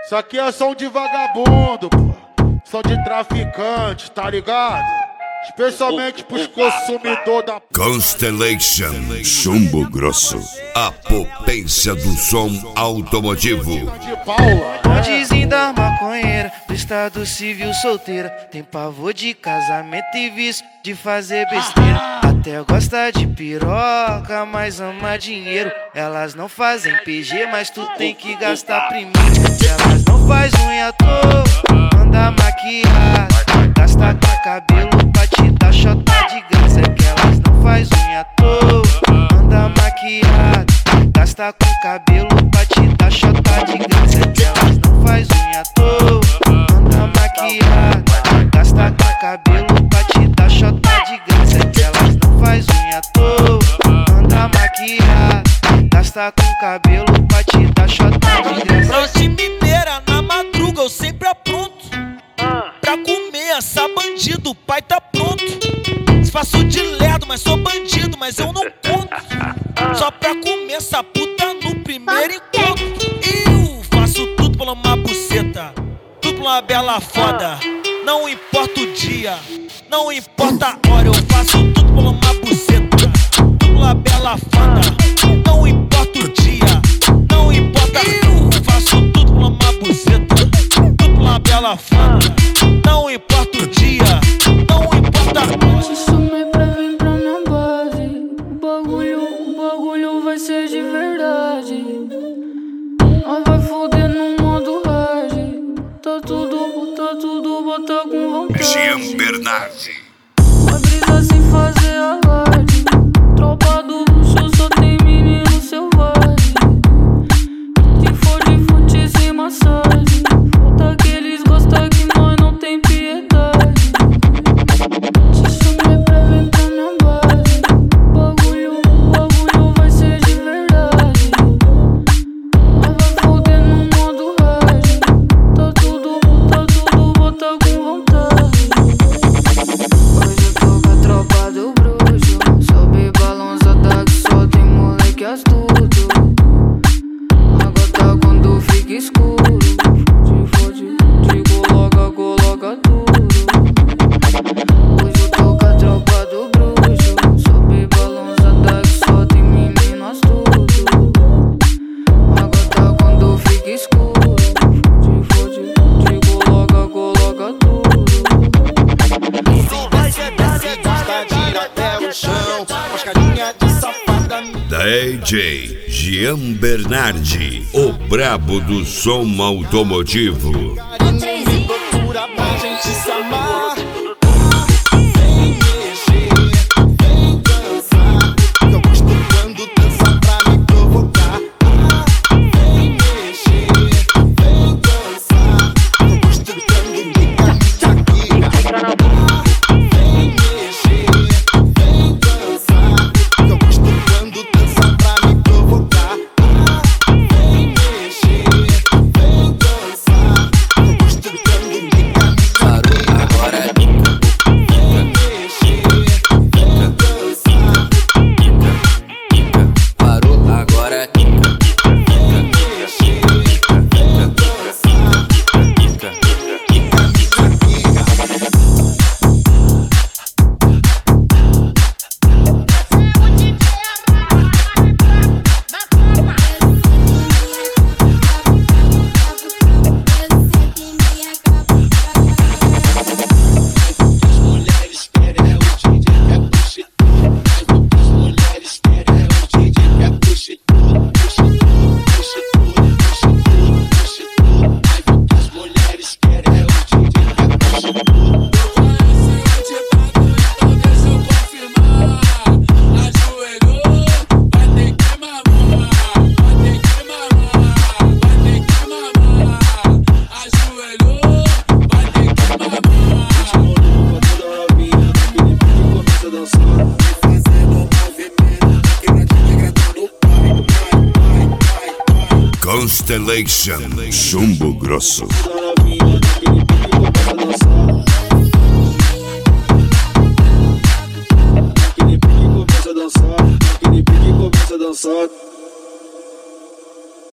Isso aqui é som de vagabundo, pô. Som de traficante, tá ligado? Especialmente pros consumidores da Constellation Chumbo Grosso, a potência do som automotivo. de Paula. Bondezinho da maconheira, do estado civil solteira. Tem pavor de casamento e vício de fazer besteira. Até gosta de piroca, mas ama dinheiro. Elas não fazem PG, mas tu tem que gastar primeiro. Elas não faz unha à toa, anda maquiada. Gasta com cabelo pra te dar chota de graça. É que elas não faz unha à toa, anda maquiada. Gasta com cabelo pra te dar chota de graça. É que elas não faz unha à toa, anda maquiada. Gasta com cabelo pra te dar chota de graça. É que elas não faz unha à toa, anda maquiada. Gasta com cabelo pra te dar chota de graça. Noite mineira, na madruga eu sempre apronto pra comer essa bandido, o pai tá pronto. Faço de lerdo, mas sou bandido, mas eu não conto. Só pra comer essa puta no primeiro encontro. Eu faço tudo por uma buceta, tudo por uma bela foda. Não importa o dia, não importa a hora. Eu faço tudo por uma buceta, tudo por uma bela foda. Não importa o dia, não importa. Eu faço tudo por uma buceta, tudo por uma bela foda. Não importa o dia, não importa a hora. Se sumir pra vir pra minha base, o bagulho vai ser de verdade. Nós vai foder no modo hard. Tá tudo, bota com vontade. Jean Bernardi. Vai brisa sem fazer alarde. Tropa do luxo só tem menino selvagem. Se for de fute sem massagem, falta que eles gostam que nós não tem piedade. Se sumir pra vir pra minha base, o bagulho vai ser de verdade. Nós vai foder no modo hard. Tá tudo, bota com vontade. Hoje eu tô com a tropa do bruxo. Sobe balançada que só tem moleque astuto. A gota quando fica escuro, fode, coloca tudo. Hoje eu tô com a tropa do bruxo. Sobe balançada que só tem menino astuto. A gota quando fica escuro, fode, coloca tudo. DJ Jean Bernardi, o brabo do som automotivo. Loucura pra gente se amar. Vem mexer, vem dançar. Eu gosto quando dança pra me provocar. Vem mexer, vem dançar. Eu gosto quando liga de Shakira. Vem mexer, vem dançar. Eu gosto quando dança pra me provocar. Vem mexer, vem dançar. Eu gosto quando liga de Shakira. Agora Vem mexer, vem dançar. parou, agora Vem mexer, vem dançar. Constellation Chumbo Grosso. Novinha,